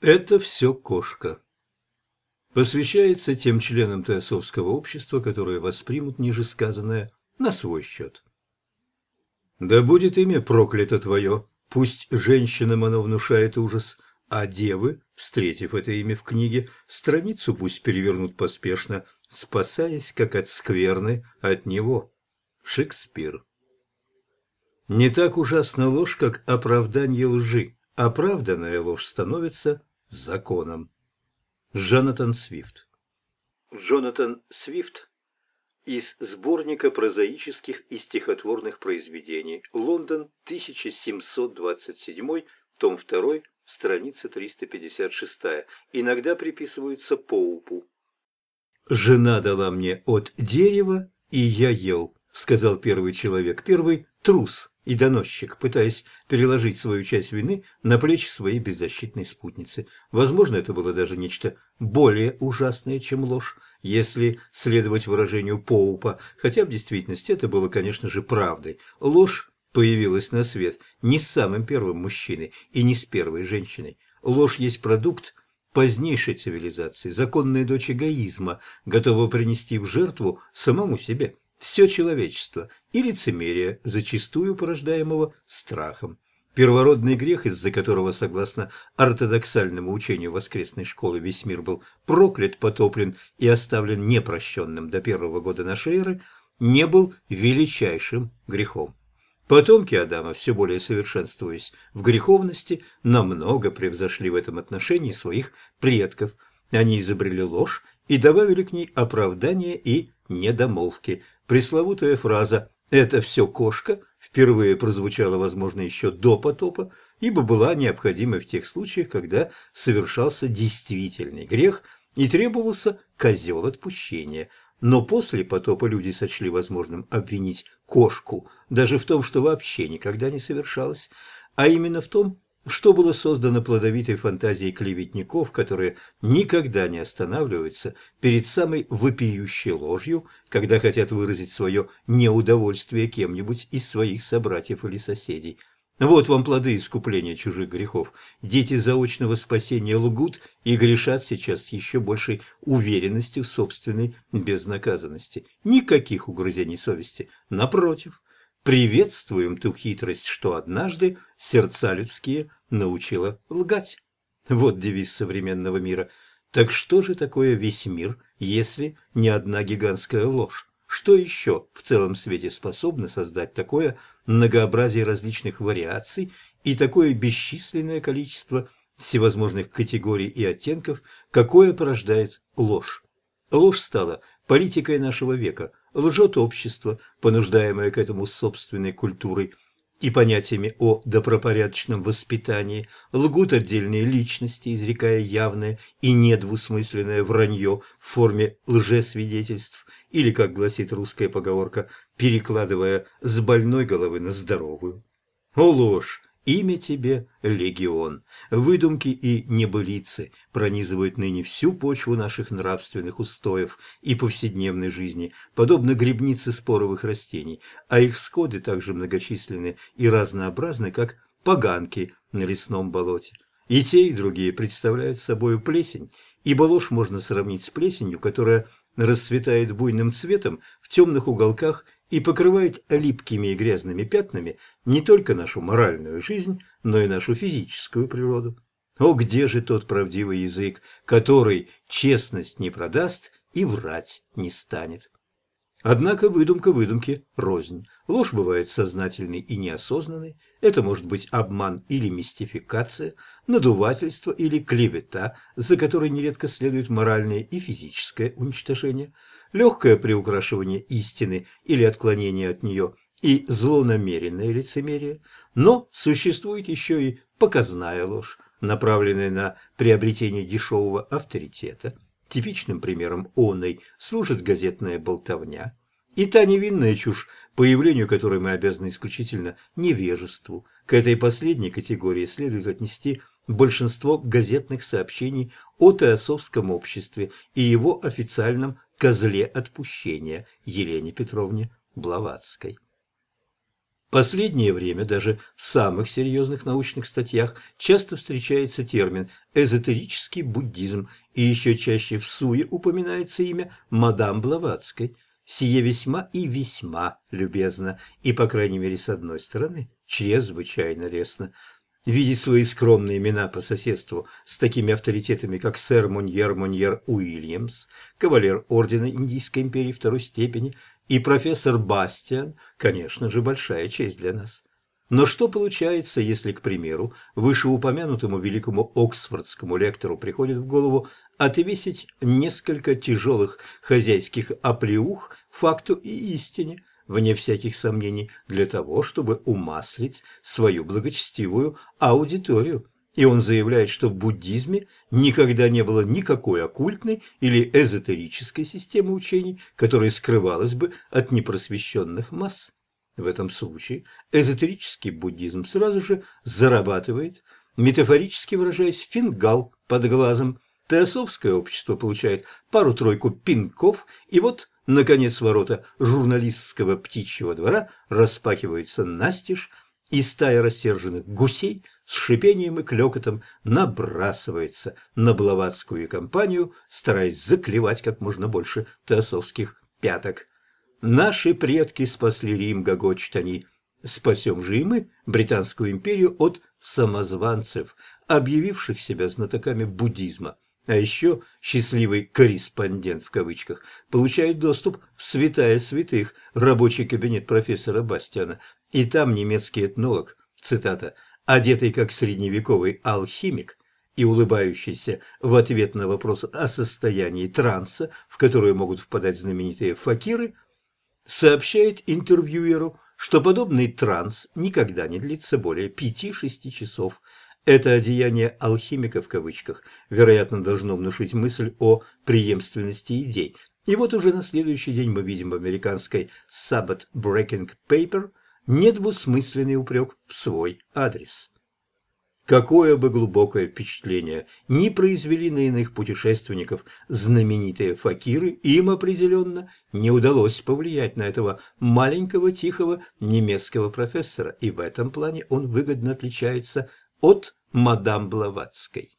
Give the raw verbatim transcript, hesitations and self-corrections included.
Это все кошка. Посвящается тем членам теософского общества, которые воспримут нижесказанное на свой счет. Да будет имя проклято твое, пусть женщинам оно внушает ужас, а девы, встретив это имя в книге, страницу пусть перевернут поспешно, спасаясь, как от скверны, от него. Шекспир. Не так ужасна ложь, как оправдание лжи. Оправданная ложь становится законом. Джонатан Свифт. Джонатан Свифт из сборника прозаических и стихотворных произведений. Лондон, тысяча семьсот двадцать седьмой, том два, страница триста пятьдесят шесть. Иногда приписывается Поупу. «Жена дала мне от дерева, и я ел», — сказал первый человек, первый трус и доносчик, пытаясь переложить свою часть вины на плечи своей беззащитной спутницы. Возможно, это было даже нечто более ужасное, чем ложь, если следовать выражению Поупа, хотя в действительности это было, конечно же, правдой. Ложь появилась на свет не с самым первым мужчиной и не с первой женщиной. Ложь есть продукт позднейшей цивилизации, законная дочь эгоизма, готова принести в жертву самому себе все человечество и лицемерие, зачастую порождаемого страхом. Первородный грех, из-за которого, согласно ортодоксальному учению воскресной школы, весь мир был проклят, потоплен и оставлен непрощенным до первого года нашей эры, не был величайшим грехом. Потомки Адама, все более совершенствуясь в греховности, намного превзошли в этом отношении своих предков. Они изобрели ложь и добавили к ней оправдания и недомолвки. Пресловутая фраза «это все кошка» впервые прозвучала, возможно, еще до потопа, ибо была необходима в тех случаях, когда совершался действительный грех и требовался козел отпущения. Но после потопа люди сочли возможным обвинить кошку даже в том, что вообще никогда не совершалось, а именно в том, что было создано плодовитой фантазией клеветников, которые никогда не останавливаются перед самой вопиющей ложью, когда хотят выразить свое неудовольствие кем-нибудь из своих собратьев или соседей. Вот вам плоды искупления чужих грехов. Дети заочного спасения лгут и грешат сейчас с еще большей уверенностью в собственной безнаказанности. Никаких угрызений совести. Напротив, приветствуем ту хитрость, что однажды сердца людские научила лгать. Вот девиз современного мира. Так что же такое весь мир, если не одна гигантская ложь? Что еще в целом свете способно создать такое многообразие различных вариаций и такое бесчисленное количество всевозможных категорий и оттенков, какое порождает ложь? Ложь стала политикой нашего века, лжет общество, понуждаемое к этому собственной культурой и понятиями о добропорядочном воспитании, лгут отдельные личности, изрекая явное и недвусмысленное вранье в форме лжесвидетельств, или, как гласит русская поговорка, перекладывая с больной головы на здоровую. О, ложь! Имя тебе – легион. Выдумки и небылицы пронизывают ныне всю почву наших нравственных устоев и повседневной жизни, подобно грибнице споровых растений, а их всходы также многочисленны и разнообразны, как поганки на лесном болоте. И те, и другие представляют собою плесень, ибо ложь можно сравнить с плесенью, которая расцветает буйным цветом в темных уголках и покрывает липкими и грязными пятнами не только нашу моральную жизнь, но и нашу физическую природу. О, где же тот правдивый язык, который честность не продаст и врать не станет? Однако выдумка выдумки рознь. Ложь бывает сознательной и неосознанной. Это может быть обман или мистификация, надувательство или клевета, за которой нередко следует моральное и физическое уничтожение, легкое приукрашивание истины или отклонение от нее и злонамеренное лицемерие. Но существует еще и показная ложь, направленная на приобретение дешевого авторитета. Типичным примером оной служит газетная болтовня. И та невинная чушь, появлению которой мы обязаны исключительно невежеству. К этой последней категории следует отнести большинство газетных сообщений о теософском обществе и его официальном козле отпущения Елене Петровне Блаватской. последнее время даже в самых серьезных научных статьях часто встречается термин «эзотерический буддизм», и еще чаще в суе упоминается имя мадам Блаватской. Сие весьма и весьма любезно, и, по крайней мере, с одной стороны, чрезвычайно лестно. Видеть свои скромные имена по соседству с такими авторитетами, как сэр Моньер Моньер Уильямс, кавалер ордена Индийской империи второй степени, и профессор Бастиан, конечно же, большая честь для нас. Но что получается, если, к примеру, вышеупомянутому великому оксфордскому лектору приходит в голову отвесить несколько тяжелых хозяйских оплеух факту и истине, вне всяких сомнений, для того, чтобы умаслить свою благочестивую аудиторию? И он заявляет, что в буддизме никогда не было никакой оккультной или эзотерической системы учений, которая скрывалась бы от непросвещенных масс. В этом случае эзотерический буддизм сразу же зарабатывает, метафорически выражаясь, фингал под глазом. Теософское общество получает пару-тройку пинков, и вот, наконец, ворота журналистского птичьего двора распахиваются настежь, и стая рассерженных гусей с шипением и клёкотом набрасывается на Блаватскую компанию, стараясь заклевать как можно больше теософских пяток. «Наши предки спасли Рим», — гогочут они. Спасем же и мы Британскую империю от самозванцев, объявивших себя знатоками буддизма. А еще счастливый «корреспондент» в кавычках получает доступ в святая святых, рабочий кабинет профессора Бастиана, и там немецкий этнолог, цитата, «одетый как средневековый алхимик и улыбающийся в ответ на вопрос о состоянии транса, в которое могут впадать знаменитые факиры», сообщает интервьюеру, что подобный транс никогда не длится более пяти-шести часов. Это одеяние «алхимика» в кавычках, вероятно, должно внушить мысль о преемственности идей. И вот уже на следующий день мы видим в американской Sabbath Breaking Paper недвусмысленный упрек в свой адрес. Какое бы глубокое впечатление ни произвели на иных путешественников знаменитые факиры, им определенно не удалось повлиять на этого маленького тихого немецкого профессора, и в этом плане он выгодно отличается от мадам Блаватской.